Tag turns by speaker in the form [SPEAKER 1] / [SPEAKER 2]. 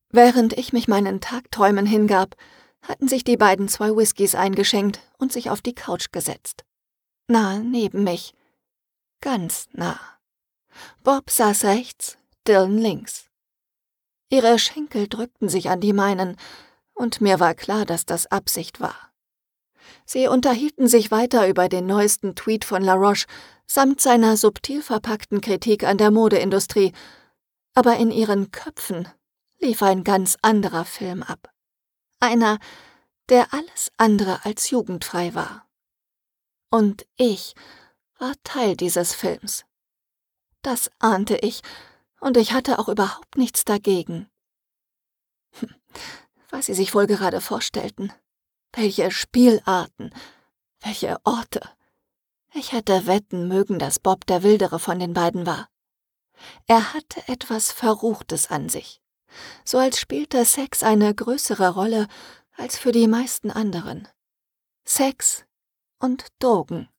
[SPEAKER 1] Während ich mich meinen Tagträumen hingab, hatten sich die beiden 2 Whiskys eingeschenkt und sich auf die Couch gesetzt. Nah neben mich. Ganz nah. Bob saß rechts, Dylan links. Ihre Schenkel drückten sich an die meinen, und mir war klar, dass das Absicht war. Sie unterhielten sich weiter über den neuesten Tweet von La Roche samt seiner subtil verpackten Kritik an der Modeindustrie, aber in ihren Köpfen lief ein ganz anderer Film ab. Einer, der alles andere als jugendfrei war. Und ich war Teil dieses Films. Das ahnte ich, und ich hatte auch überhaupt nichts dagegen. Was sie sich wohl gerade vorstellten. Welche Spielarten, welche Orte. Ich hätte wetten mögen, dass Bob der Wildere von den beiden war. Er hatte etwas Verruchtes an sich, so als spielte Sex eine größere Rolle als für die meisten anderen. Sex und Drogen.